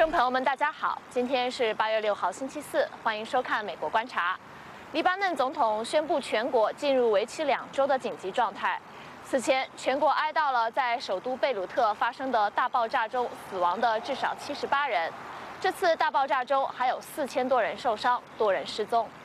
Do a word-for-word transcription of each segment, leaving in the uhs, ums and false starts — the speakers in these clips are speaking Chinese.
众朋友们，大家好，今天是八月六号，星期四，欢迎收看《美国观察》。黎巴嫩总统宣布全国进入为期两周的紧急状态。此前，全国哀悼了在首都贝鲁特发生的大爆炸中死亡的至少七十八人。这次大爆炸中还有四千多人受伤，多人失踪。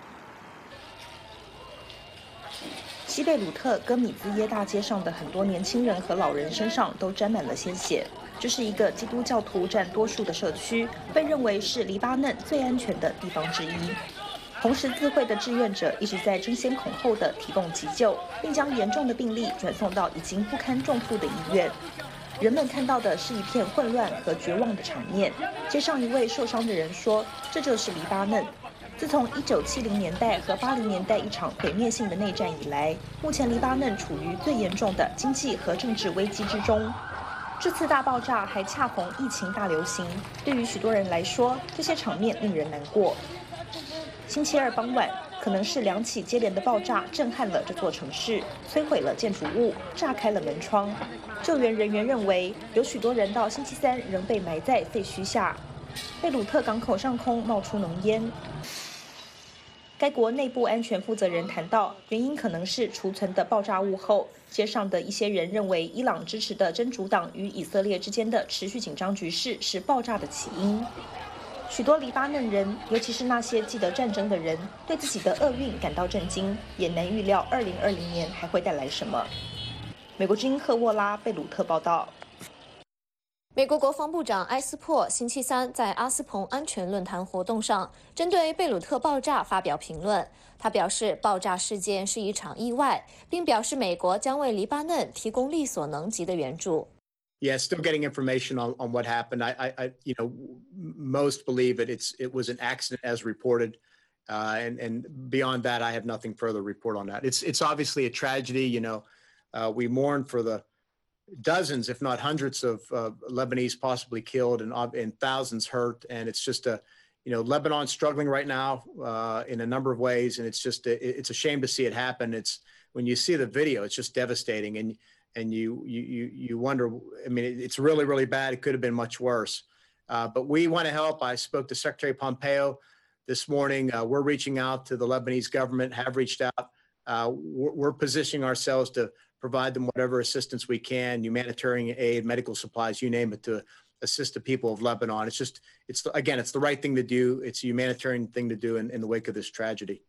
西贝鲁特戈米兹耶大街上的很多年轻人和老人身上都沾满了鲜血。这是一个基督教徒占多数的社区，被认为是黎巴嫩最安全的地方之一。红十字会的志愿者一直在争先恐后地提供急救，并将严重的病例转送到已经不堪重负的医院。人们看到的是一片混乱和绝望的场面。街上一位受伤的人说：“这就是黎巴嫩。”自从一九七零年代和八零年代一场毁灭性的内战以来，目前黎巴嫩处于最严重的经济和政治危机之中。这次大爆炸还恰逢疫情大流行，对于许多人来说，这些场面令人难过。星期二傍晚，可能是两起接连的爆炸震撼了这座城市，摧毁了建筑物，炸开了门窗。救援人员认为，有许多人到星期三仍被埋在废墟下。贝鲁特港口上空冒出浓烟。该国内部安全负责人谈到，原因可能是储存的爆炸物后，街上的一些人认为伊朗支持的真主党与以色列之间的持续紧张局势是爆炸的起因。许多黎巴嫩人，尤其是那些记得战争的人，对自己的厄运感到震惊，也难预料二零二零年还会带来什么。美国之音赫沃拉贝鲁特报道。 美国国防部长埃斯珀星期三在阿斯彭安全论坛活动上，针对贝鲁特爆炸发表评论。他表示，爆炸事件是一场意外，并表示美国将为黎巴嫩提供力所能及的援助。 Yeah, still getting information on, on what happened. I, I, I, you know, most believe it. It's it was an accident as reported, uh, and and beyond that, I have nothing further to report on that. It's it's obviously a tragedy. You know, uh, we mourn for the dozens, if not hundreds, of uh, Lebanese possibly killed and and thousands hurt, and it's just a, you know, Lebanon's struggling right now uh, in a number of ways, and it's just a, it's a shame to see it happen. It's when you see the video, it's just devastating, and. And you, you, you wonder, I mean, it's really, really bad. It could have been much worse. Uh, but we want to help. I spoke to Secretary Pompeo this morning. Uh, we're reaching out to the Lebanese government, have reached out. Uh, we're, we're positioning ourselves to provide them whatever assistance we can, humanitarian aid, medical supplies, you name it, to assist the people of Lebanon. It's just, it's again, it's the right thing to do. It's a humanitarian thing to do in, in the wake of this tragedy.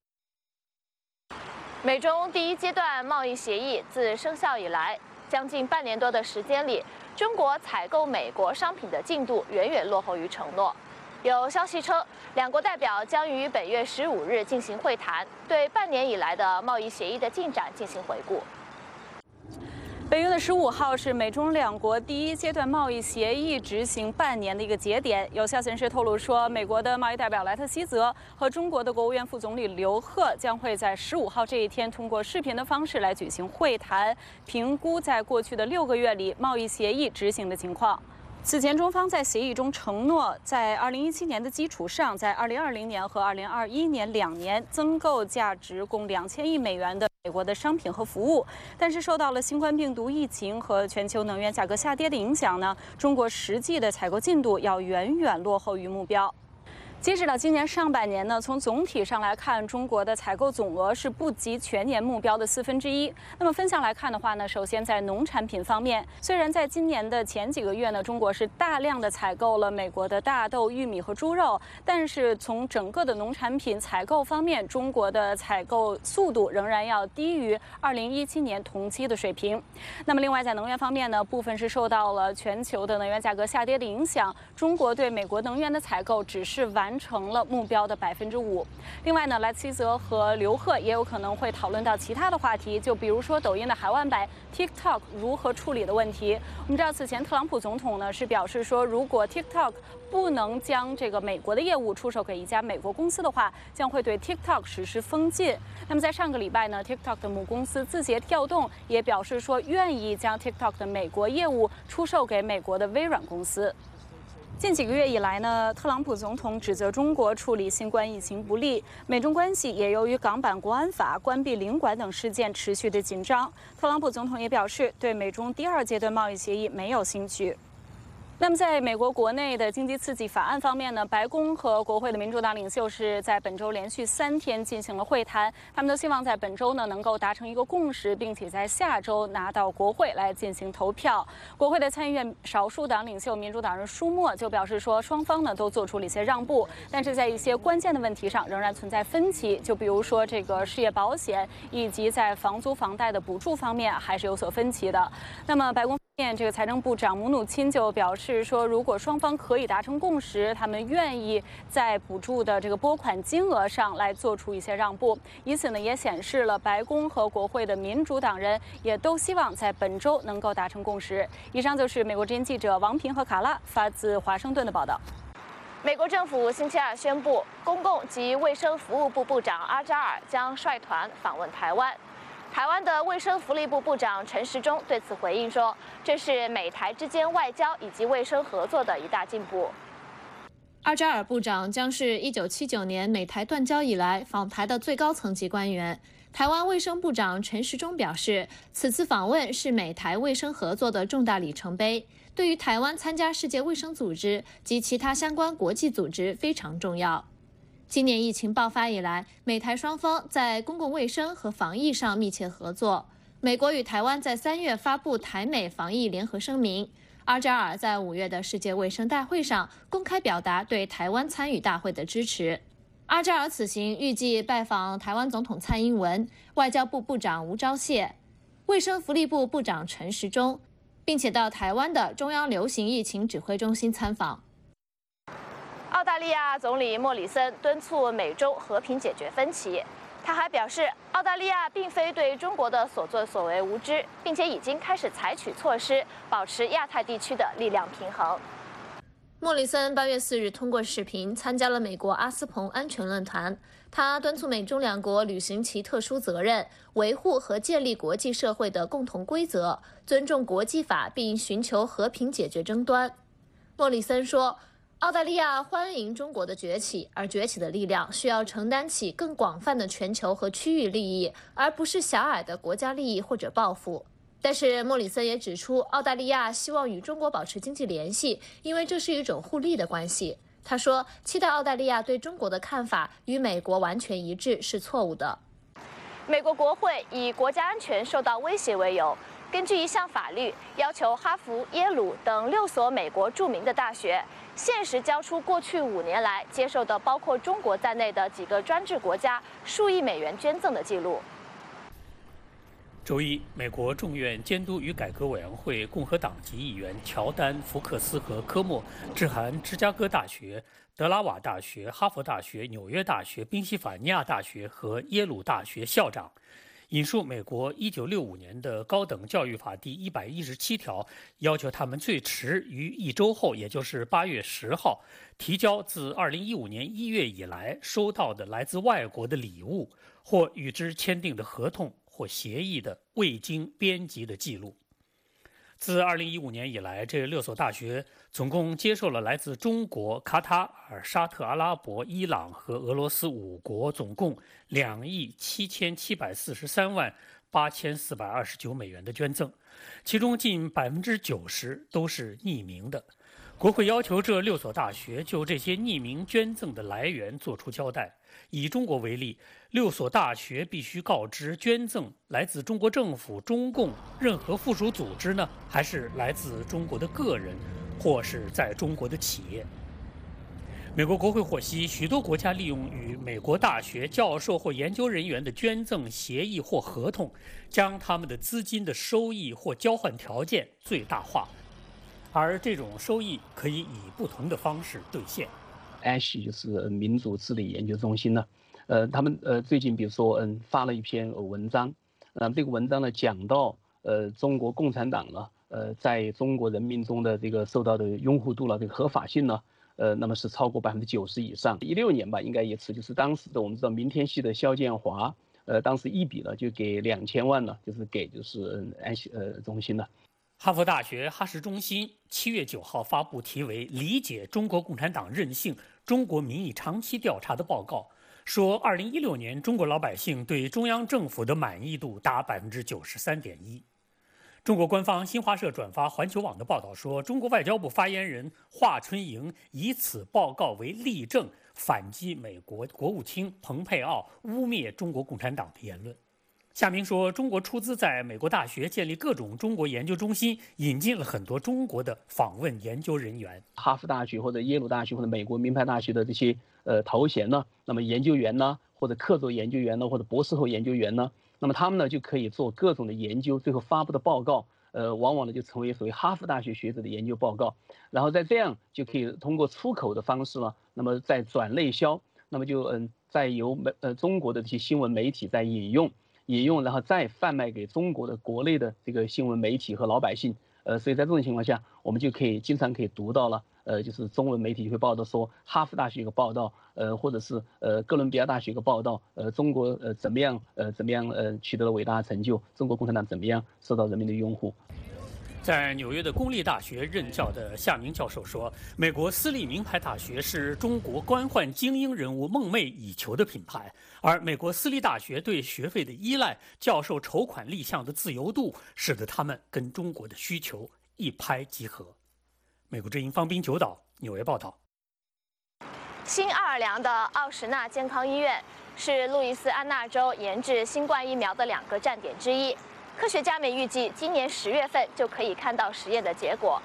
美中第一阶段贸易协议自生效以来，将近半年多的时间里，中国采购美国商品的进度远远落后于承诺。有消息称，两国代表将于本月十五日进行会谈，对半年以来的贸易协议的进展进行回顾。本月的十五号是美中两国第一阶段贸易协议执行半年的一个节点。有消息人士透露说，美国的贸易代表莱特希泽和中国的国务院副总理刘鹤将会在十五号这一天通过视频的方式来举行会谈，评估在过去的六个月里贸易协议执行的情况。此前，中方在协议中承诺，在二零一七年的基础上，在二零二零年和二零二一年两年增购价值共两千亿美元的美国的商品和服务。但是，受到了新冠病毒疫情和全球能源价格下跌的影响呢，中国实际的采购进度要远远落后于目标。截止到今年上半年呢，从总体上来看，中国的采购总额是不及全年目标的四分之一。那么分项来看的话呢，首先在农产品方面，虽然在今年的前几个月呢，中国是大量的采购了美国的大豆、玉米和猪肉，但是从整个的农产品采购方面，中国的采购速度仍然要低于二零一七年同期的水平。那么另外在能源方面呢，部分是受到了全球的能源价格下跌的影响，中国对美国能源的采购只是完。完成了目标的百分之五。另外呢，莱希泽和刘鹤也有可能会讨论到其他的话题，就比如说抖音的海外版 TikTok 如何处理的问题。我们知道，此前特朗普总统呢是表示说，如果 TikTok 不能将这个美国的业务出售给一家美国公司的话，将会对 TikTok 实施封禁。那么在上个礼拜呢 ，TikTok 的母公司字节跳动也表示说，愿意将 TikTok 的美国业务出售给美国的微软公司。近几个月以来呢，特朗普总统指责中国处理新冠疫情不力，美中关系也由于港版国安法、关闭领馆等事件持续的紧张。特朗普总统也表示，对美中第二阶段贸易协议没有兴趣。 那么，在美国国内的经济刺激法案方面呢，白宫和国会的民主党领袖是在本周连续三天进行了会谈，他们都希望在本周呢能够达成一个共识，并且在下周拿到国会来进行投票。国会的参议院少数党领袖民主党人舒默就表示说，双方呢都做出了一些让步，但是在一些关键的问题上仍然存在分歧，就比如说这个失业保险以及在房租房贷的补助方面还是有所分歧的。那么白宫这个财政部长姆努钦就表示说，如果双方可以达成共识，他们愿意在补助的这个拨款金额上来做出一些让步。以此呢，也显示了白宫和国会的民主党人也都希望在本周能够达成共识。以上就是美国之音记者王平和卡拉发自华盛顿的报道。 美国政府星期二宣布，公共及卫生服务部部长阿扎尔将率团访问台湾。台湾的卫生福利部部长陈时中对此回应说，这是美台之间外交以及卫生合作的一大进步。 阿扎尔部长将是一九七九年美台断交以来访台的最高层级官员。台湾卫生部长陈时中表示，此次访问是美台卫生合作的重大里程碑，对于台湾参加世界卫生组织及其他相关国际组织非常重要。今年疫情爆发以来，美台双方在公共卫生和防疫上密切合作。美国与台湾在三月发布台美防疫联合声明。阿扎尔在五月的世界卫生大会上公开表达对台湾参与大会的支持。阿扎尔此行预计拜访台湾总统蔡英文、外交部部长吴钊燮、卫生福利部部长陈时中，并且到台湾的中央流行疫情指挥中心参访。 澳大利亚总理莫里森敦促美中和平解决分歧。他还表示，澳大利亚并非对中国的所作所为无知，并且已经开始采取措施，保持亚太地区的力量平衡。 莫里森八月四日通过视频参加了美国阿斯彭安全论坛，他敦促美中两国履行其特殊责任，维护和建立国际社会的共同规则，尊重国际法，并寻求和平解决争端。莫里森说，澳大利亚欢迎中国的崛起，而崛起的力量需要承担起更广泛的全球和区域利益，而不是狭隘的国家利益或者抱负。但是莫里森也指出，澳大利亚希望与中国保持经济联系，因为这是一种互利的关系。他说，期待澳大利亚对中国的看法与美国完全一致是错误的。 美国国会以国家安全受到威胁为由，根据一项法律，要求哈佛、耶鲁等六所美国著名的大学限时交出过去五年来接受的包括中国在内的几个专制国家数亿美元捐赠的记录。 周一，美国众院监督与改革委员会共和党籍议员乔丹·福克斯和科莫致函芝加哥大学、德拉瓦大学、哈佛大学、纽约大学、宾夕法尼亚大学和耶鲁大学校长，引述美国一九六五年的高等教育法第一百一十七条，要求他们最迟于一周后，也就是八月十号，提交自二零一五年一月以来收到的来自外国的礼物或与之签订的合同或协议的未经编辑的记录。自二零一五年以来，这六所大学总共接受了来自中国、卡塔尔、沙特阿拉伯、伊朗和俄罗斯五国总共两亿七千七百四十三万八千四百二十九美元的捐赠，其中近百分之九十都是匿名的。国会要求这六所大学就这些匿名捐赠的来源作出交代。以中国为例，六所大学必须告知捐赠来自中国政府、中共任何附属组织呢，还是来自中国的个人，或是在中国的企业。美国国会获悉，许多国家利用与美国大学教授或研究人员的捐赠协议或合同，将他们的资金的收益或交换条件最大化，而这种收益可以以不同的方式兑现。 A S H 就是民主治理研究中心呢，呃，他们呃最近比如说嗯发了一篇文章，那、呃、这个文章呢讲到呃中国共产党呢呃在中国人民中的这个受到的拥护度了，这个合法性呢呃那么是超过百分之九十以上。一六年吧，应该也是，就是当时的我们知道明天系的肖建华，呃当时一笔呢就给两千万呢，就是给就是嗯 A S H 呃中心呢。 哈佛大学哈什中心七月九号发布题为《理解中国共产党任性：中国民意长期调查》的报告，说二零一六年中国老百姓对中央政府的满意度达百分之九十三点一。 中国官方新华社转发环球网的报道说，中国外交部发言人华春莹以此报告为例证，反击美国国务卿蓬佩奥污蔑中国共产党的言论。夏明说，中国出资在美国大学建立各种中国研究中心，引进了很多中国的访问研究人员。 哈佛大学或者耶鲁大学或者美国名牌大学的这些呃头衔呢，那么研究员呢，或者客座研究员呢，或者博士后研究员呢，那么他们呢就可以做各种的研究，最后发布的报告，呃，往往呢就成为所谓哈佛大学学者的研究报告，然后再这样就可以通过出口的方式呢，那么再转内销，那么就嗯，再由美呃中国的这些新闻媒体再引用。引用，然后再贩卖给中国的国内的这个新闻媒体和老百姓，呃，所以在这种情况下，我们就可以经常可以读到了，呃，就是中文媒体会报道说，哈佛大学有个报道，呃，或者是呃哥伦比亚大学有个报道，呃，中国呃怎么样，呃怎么样，呃取得了伟大的成就，中国共产党怎么样受到人民的拥护。 在纽约的公立大学任教的夏明教授说，美国私立名牌大学是中国官宦精英人物梦寐以求的品牌，而美国私立大学对学费的依赖、教授筹款立项的自由度，使得他们跟中国的需求一拍即合。美国之音方滨九岛纽约报道。 新奥尔良的奥什纳健康医院是路易斯安那州研制新冠疫苗的两个站点之一。科学家们预计，今年十月份就可以看到实验的结果。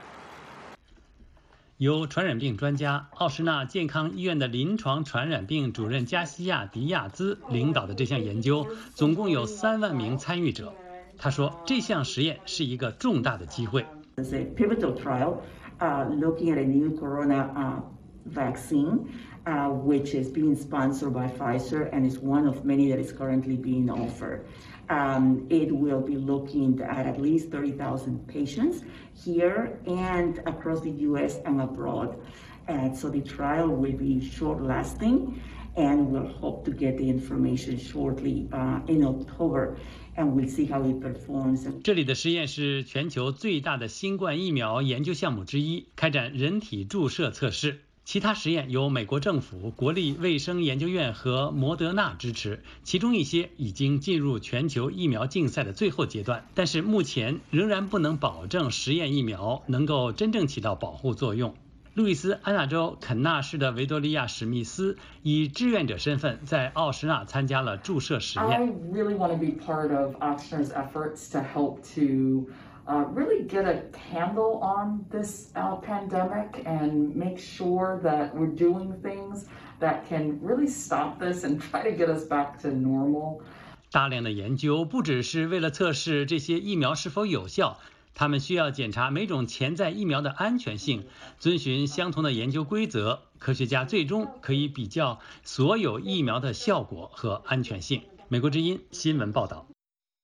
由传染病专家奥什纳健康医院的临床传染病主任加西亚·迪亚兹领导的这项研究，总共有三万名参与者。他说，这项实验是一个重大的机会。 It's a pivotal trial, uh, looking at a new corona uh, vaccine, uh, which is being sponsored by Pfizer and is one of many that is currently being offered. Um, it will be looking at at least thirty thousand patients here and across the U S and abroad. And so the trial will be short-lasting, and we'll hope to get the information shortly uh, in October, and we'll see how it performs. 这里的实验是全球最大的新冠疫苗研究项目之一，开展人体注射测试。其他实验由美国政府、国立卫生研究院和摩德纳支持，其中一些已经进入全球疫苗竞赛的最后阶段，但是目前仍然不能保证实验疫苗能够真正起到保护作用。路易斯安那州肯纳市的维多利亚·史密斯以志愿者身份在奥什纳参加了注射实验。 I really want to be part of Oxford's efforts to help to Uh, really get a handle on this uh, pandemic and make sure that we're doing things that can really stop this and try to get us back to normal. 大量的研究不只是为了测试这些疫苗是否有效，他们需要检查每种潜在疫苗的安全性，遵循相同的研究规则。科学家最终可以比较所有疫苗的效果和安全性。美国之音新闻报道。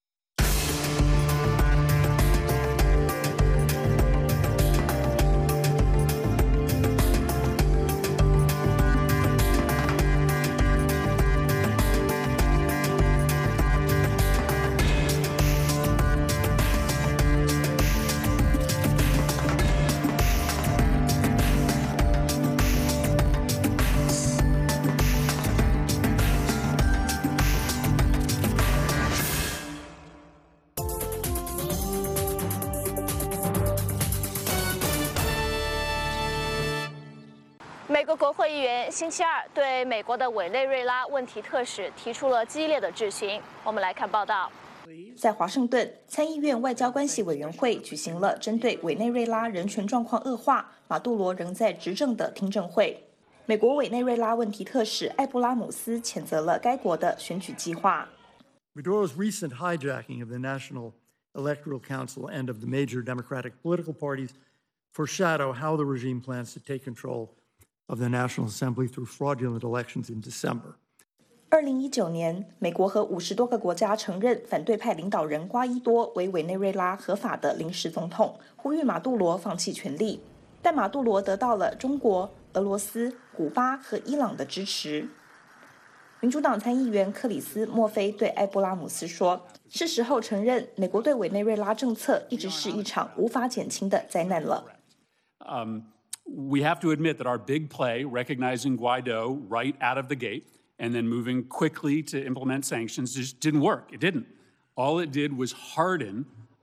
美国国会议员星期二对美国的委内瑞拉问题特使提出了激烈的质询。我们来看报道。 在华盛顿，参议院外交关系委员会举行了针对委内瑞拉人权状况恶化、马杜罗仍在执政的听证会。美国委内瑞拉问题特使艾布拉姆斯谴责了该国的选举计划。 Maduro's recent hijacking of the National Electoral Council and of the major Democratic political parties foreshadow how the regime plans to take control of the National Assembly through fraudulent elections in December. 二零一九年，美国和五十多个国家承认反对派领导人瓜伊多为委内瑞拉合法的临时总统，呼吁马杜罗放弃权力。但马杜罗得到了中国、俄罗斯、古巴和伊朗的支持。民主党参议员克里斯·莫菲对埃布拉姆斯说：“是时候承认，美国对委内瑞拉政策一直是一场无法减轻的灾难了。” Um, we have to admit that our big play, recognizing Guaido right out of the gate, and then moving quickly to implement sanctions, just didn't work. It didn't. All it did was harden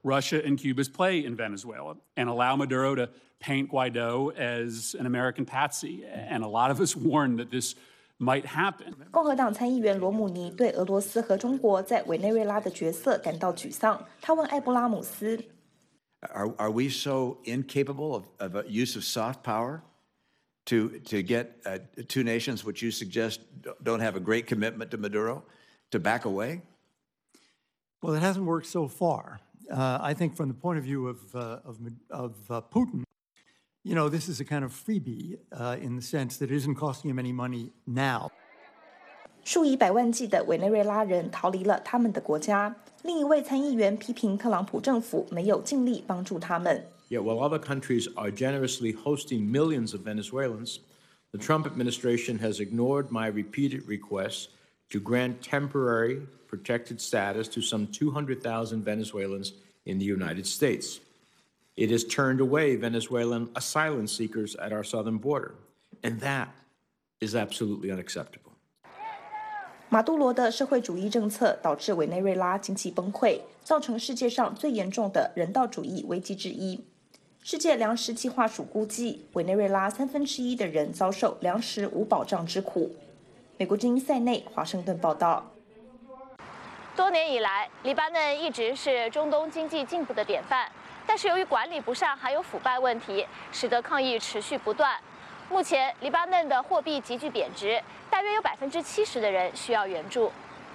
Russia and Cuba's play in Venezuela and allow Maduro to paint Guaido as an American patsy. And a lot of us warned that this might happen. 共和党参议员罗姆尼对俄罗斯和中国在委内瑞拉的角色感到沮丧。他问埃布拉姆斯 ：“Are are we so incapable of of a use of soft power to to get uh, two nations which you suggest don't have a great commitment to Maduro to back away?" Well, it hasn't worked so far. Uh, I think from the point of view of uh, of, of uh, Putin, you know, this is a kind of freebie uh, in the sense that it isn't costing him any money now. 数以百万计的委内瑞拉人逃离了他们的国家。另一位参议员批评特朗普政府没有尽力帮助他们。 Yet while other countries are generously hosting millions of Venezuelans, the Trump administration has ignored my repeated requests to grant temporary protected status to some two hundred thousand Venezuelans in the United States. It has turned away Venezuelan asylum seekers at our southern border, and that is absolutely unacceptable. 马杜罗的社会主义政策导致委内瑞拉经济崩溃，造成世界上最严重的人道主义危机之一。世界粮食计划署估计，委内瑞拉三分之一的人遭受粮食无保障之苦。美国之音塞内华盛顿报道。 多年以来，黎巴嫩一直是中东经济进步的典范，但是由于管理不善还有腐败问题，使得抗议持续不断。目前，黎巴嫩的货币急剧贬值，大约有百分之七十的人需要援助。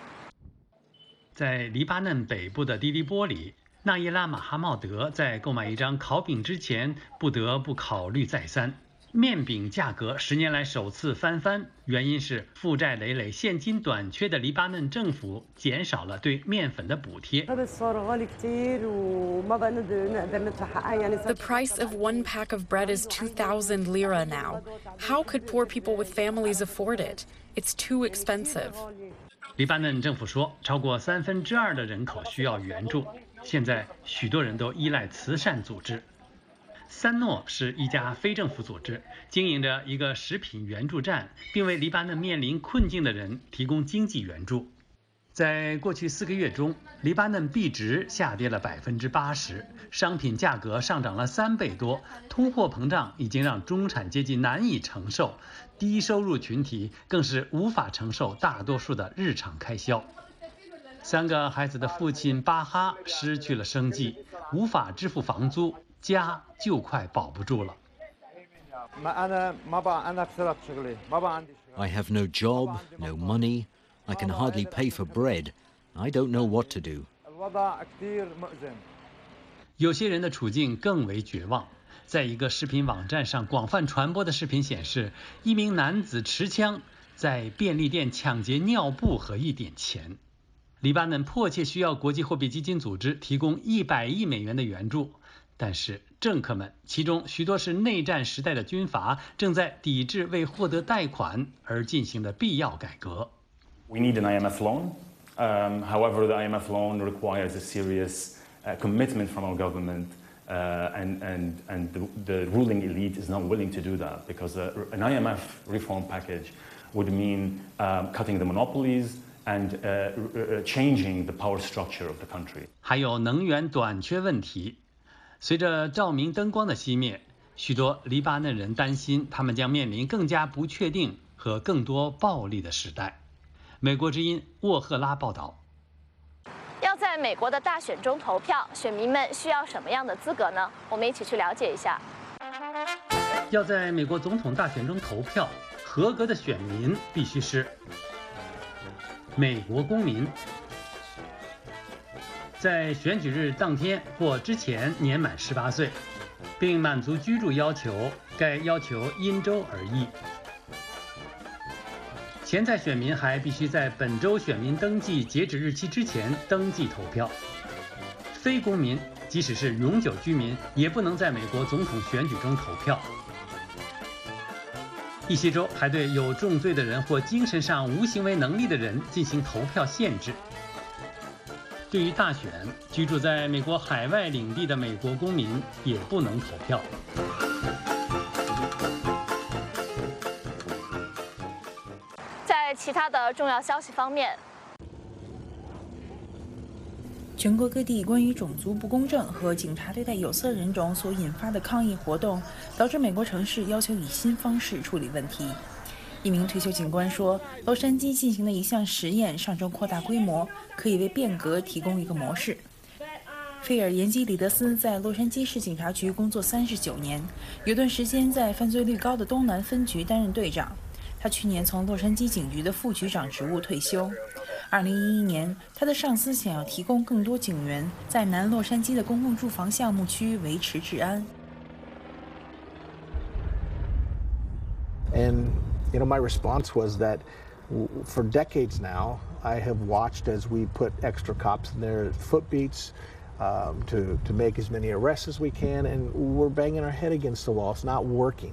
在黎巴嫩北部的迪迪波里，纳伊拉·马哈茂德在购买一张烤饼之前，不得不考虑再三。 面饼价格十年来首次翻番，原因是负债累累、现金短缺的黎巴嫩政府减少了对面粉的补贴。 The price of one pack of bread is two thousand lira now. How could poor people with families afford it? It's too expensive. 黎巴嫩政府说，超过三分之二的人口需要援助。现在，许多人都依赖慈善组织。 三诺是一家非政府组织，经营着一个食品援助站，并为黎巴嫩面临困境的人提供经济援助。在过去四个月中，黎巴嫩币值下跌了百分之八十，商品价格上涨了三倍多，通货膨胀已经让中产阶级难以承受，低收入群体更是无法承受大多数的日常开销。三个孩子的父亲巴哈失去了生计，无法支付房租。 家就快保不住了。 I have no job, no money. I can hardly pay for bread. I don't know what to do. 有些人的处境更为绝望。在一个视频网站上广泛传播的视频显示，一名男子持枪在便利店抢劫尿布和一点钱。黎巴嫩迫切需要国际货币基金组织提供一百亿美元的援助。 但是政客们，其中许多是内战时代的军阀，正在抵制为获得贷款而进行的必要改革。 We need an I M F loan. Um, however, the I M F loan requires a serious uh, commitment from our government, uh, and and and the, the ruling elite is not willing to do that because uh, an I M F reform package would mean um, cutting the monopolies and uh, uh, changing the power structure of the country. 还有能源短缺问题。 随着照明灯光的熄灭，许多黎巴嫩人担心他们将面临更加不确定和更多暴力的时代。美国之音沃赫拉报道： 要在美国的大选中投票，选民们需要什么样的资格呢？我们一起去了解一下。 要在美国总统大选中投票，合格的选民必须是美国公民。 在选举日当天或之前年满十八岁，并满足居住要求，该要求因州而异。潜在选民还必须在本周选民登记截止日期之前登记投票。非公民，即使是永久居民，也不能在美国总统选举中投票。一些州还对有重罪的人或精神上无行为能力的人进行投票限制。 对于大选，居住在美国海外领地的美国公民也不能投票。 在其他的重要消息方面， 全国各地关于种族不公正和警察对待有色人种所引发的抗议活动，导致美国城市要求以新方式处理问题。一名退休警官说，洛杉矶进行的一项实验上周扩大规模，可以为变革提供一个模式。费尔延基里德斯在洛杉矶市警察局工作三十九年，有段时间在犯罪率高的东南分局担任队长。他去年从洛杉矶警局的副局长职务退休。二零一一年，他的上司想要提供更多警员在南洛杉矶的公共住房项目区维持治安。 And you know, my response was that for decades now, I have watched as we put extra cops in their foot beats um, to to make as many arrests as we can, and we're banging our head against the wall. It's not working.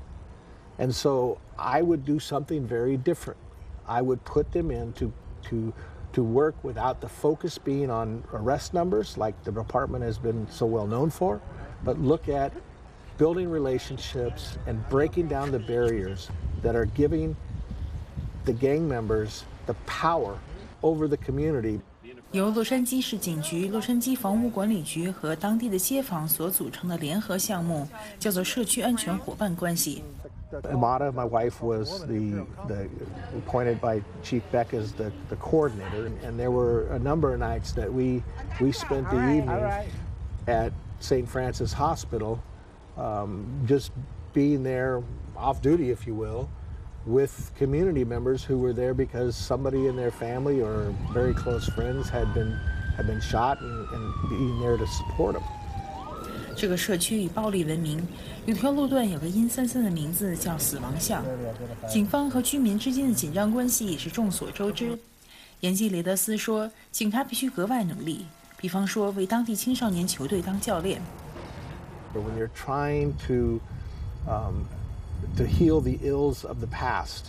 And so I would do something very different. I would put them in to to to work without the focus being on arrest numbers like the department has been so well known for, but look at building relationships and breaking down the barriers that are giving the gang members the power over the community. 由洛杉矶市警局、洛杉矶房屋管理局和当地的街坊所组成的联合项目，叫做社区安全伙伴关系。 Amada, my wife, was the, the appointed by Chief Beck as the, the coordinator, and there were a number of nights that we we spent the evening right. at Saint Francis Hospital, um, just being there off duty, if you will, with community members who were there because somebody in their family or very close friends had been had been shot, and, and being there to support them. 这个社区以暴力闻名，有条路段有个阴森森的名字叫死亡巷。警方和居民之间的紧张关系也是众所周知。延基雷德斯说，警察必须格外努力，比方说为当地青少年球队当教练。 When you're trying to um, to heal the ills of the past,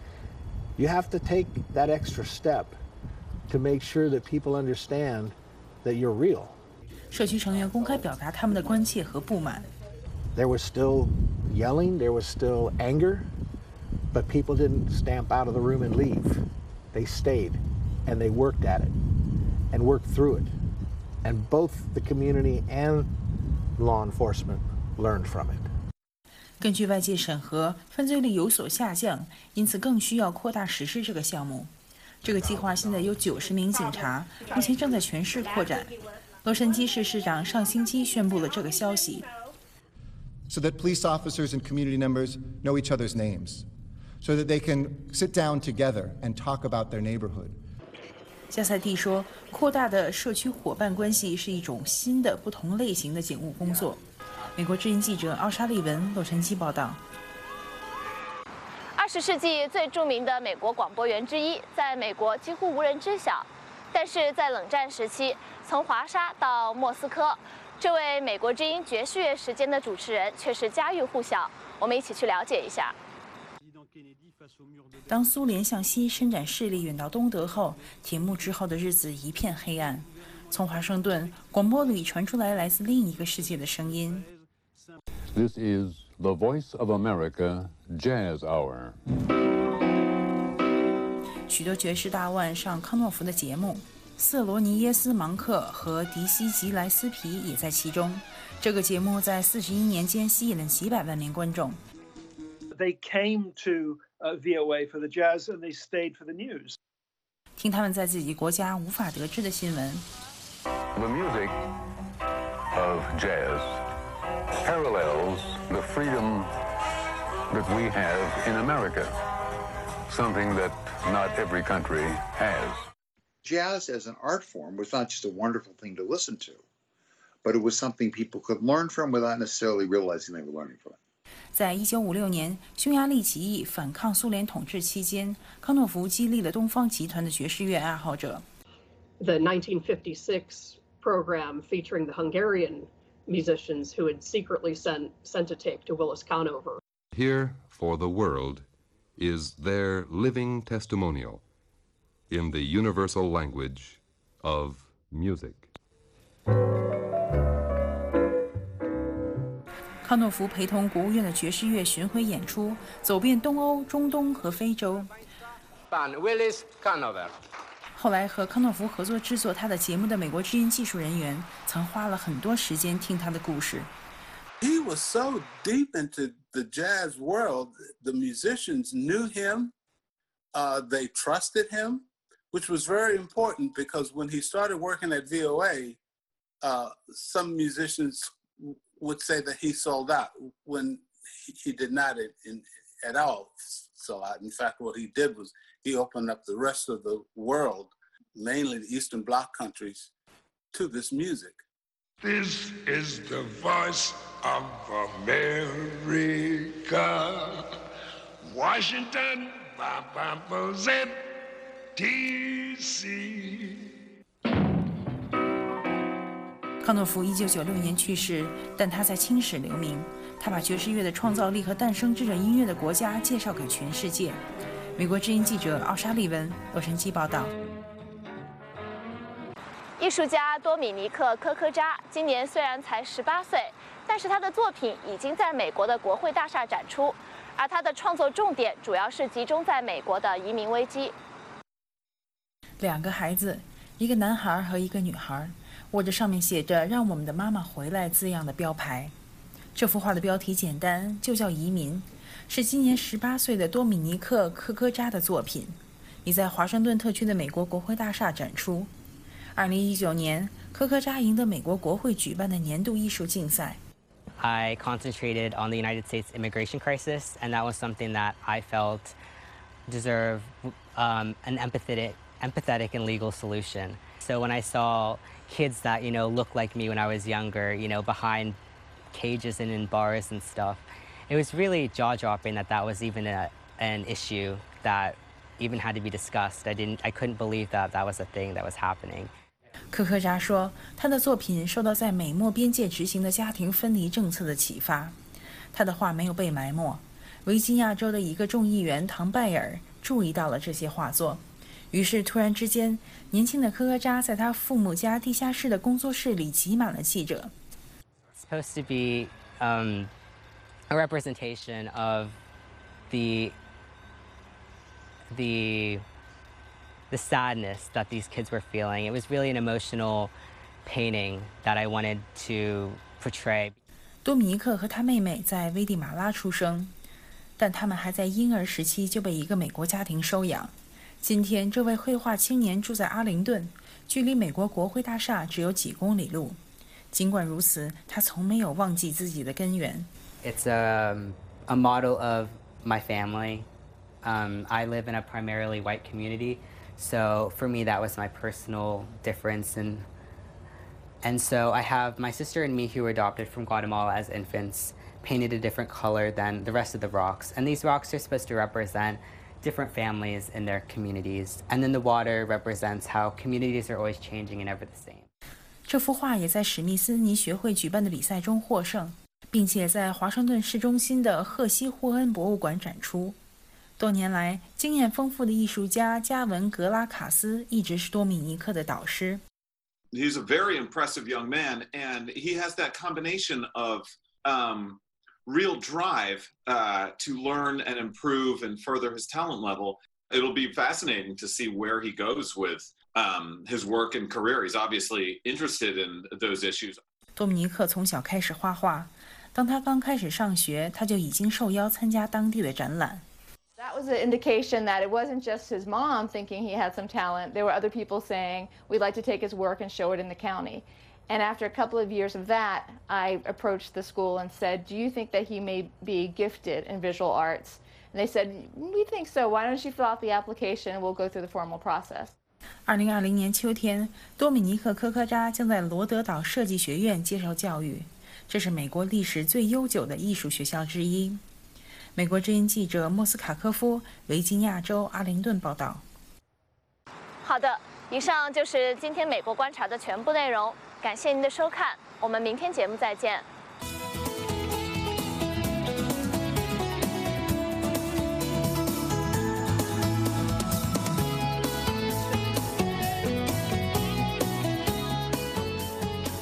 you have to take that extra step to make sure that people understand that you're real. 社区成员公开表达他们的关切和不满。 There was still yelling, there was still anger, but people didn't stamp out of the room and leave. They stayed, and they worked at it, and worked through it. And both the community and law enforcement learned from it. 根据外界审核，犯罪率有所下降，因此更需要扩大实施这个项目。这个计划现在有九十名警察，目前正在全市扩展。洛杉矶市市长上星期宣布了这个消息。 So that police officers and community members know each other's names, so that they can sit down together and talk about their neighborhood. 加塞蒂说，扩大的社区伙伴关系是一种新的、不同类型的警务工作。美国之音记者奥沙利文，洛杉矶报道。 二十世纪最著名的美国广播员之一，在美国几乎无人知晓，但是在冷战时期，从华沙到莫斯科，这位美国之音爵士乐时间的主持人却是家喻户晓。我们一起去了解一下。 当苏联向西伸展势力远到东德后，铁幕之后的日子一片黑暗。从华盛顿，广播里传出来来自另一个世界的声音。 This is the Voice of America Jazz Hour. 许多爵士大腕上康诺福的节目，瑟罗尼耶斯芒克和迪西吉莱斯皮也在其中。这个节目在四十一年间吸引了几百万名观众。 They came to uh, V O A for the jazz, and they stayed for the news. 听他们在自己国家无法得知的新闻。 The music of jazz parallels the freedom that we have in America, something that not every country has. Jazz as an art form was not just a wonderful thing to listen to, but it was something people could learn from without necessarily realizing they were learning from it. 在一九五六年匈牙利起义反抗苏联统治期间，康诺福激励了东方集团的爵士乐爱好者。 The nineteen fifty-six program featuring the Hungarian musicians who had secretly sent sent a tape to Willis Conover. Here for the world is their living testimonial in the universal language of music. 康诺福陪同国务院的爵士乐巡回演出，走遍东欧、中东和非洲。 Pan Willis Conover. 后来和康诺福合作制作他的节目的美国之音技术人员曾花了很多时间听他的故事。 He was so deep into the jazz world, the musicians knew him, uh, they trusted him, which was very important because when he started working at V O A, uh, some musicians would say that he sold out when he did not in, in, at all sell out. In fact, what he did was he opened up the rest of the world, mainly the Eastern Bloc countries, to this music. This is the voice of America. Washington, D C 康诺福一九九六年去世，但他在青史留名。他把爵士乐的创造力和诞生这种音乐的国家介绍给全世界。美国之音记者奥莎利文，洛杉矶报道。 艺术家多米尼克·科科扎今年虽然才十八岁，但是他的作品已经在美国的国会大厦展出，而他的创作重点主要是集中在美国的移民危机。 两个孩子，一个男孩和一个女孩，握着上面写着“让我们的妈妈回来”字样的标牌。这幅画的标题简单，就叫《移民》，是今年十八岁的多米尼克·科科扎的作品，已在华盛顿特区的美国国会大厦展出。二零一九年，科科扎赢得美国国会举办的年度艺术竞赛。 I concentrated on the United States immigration crisis, and that was something that I felt deserved um, an empathetic, empathetic and legal solution. So when I saw kids that, you know, looked like me when I was younger, you know, behind cages and in bars and stuff, it was really jaw-dropping that that was even a, an issue that even had to be discussed. I didn't, I couldn't believe that that was a thing that was happening. 科科扎说，他的作品受到在美墨边界执行的家庭分离政策的启发。他的画没有被埋没。维吉尼亚州的一个众议员唐拜尔注意到了这些画作，于是突然之间，年轻的科科扎在他父母家地下室的工作室里挤满了记者。 It's supposed to be um, a representation of the the the sadness that these kids were feeling. It was really an emotional painting that I wanted to portray. 多米尼克和他妹妹在危地马拉出生，但他们还在婴儿时期就被一个美国家庭收养。今天，这位绘画青年住在阿灵顿，距离美国国会大厦只有几公里路。尽管如此，他从没有忘记自己的根源。 It's a, a model of my family. Um, I live in a primarily white community, so for me that was my personal difference. And, and so I have my sister and me who were adopted from Guatemala as infants, painted a different color than the rest of the rocks. And these rocks are supposed to represent different families in their communities. And then the water represents how communities are always changing and never the same. 这幅画也在史密斯尼学会举办的比赛中获胜，并且在华盛顿市中心的赫西霍恩博物馆展出。多年来，经验丰富的艺术家加文·格拉卡斯一直是多米尼克的导师。 He's a very impressive young man, and he has that combination of um, real drive uh, to learn and improve and further his talent level. It'll be fascinating to see where he goes with um, his work and career. He's obviously interested in those issues. 多米尼克从小开始画画，当他刚开始上学，他就已经受邀参加当地的展览。 That was an indication that it wasn't just his mom thinking he had some talent. There were other people saying, we'd like to take his work and show it in the county. And after a couple of years of that, I approached the school and said, do you think that he may be gifted in visual arts? And they said, we think so. Why don't you fill out the application and we'll go through the formal process. 二零二零年秋天，多米尼克·科科扎将在罗德岛设计学院接受教育，这是美国历史最悠久的艺术学校之一。美国之音记者莫斯卡科夫，维吉尼亚州阿灵顿报道。 好的，以上就是今天美国观察的全部内容，感谢您的收看，我们明天节目再见。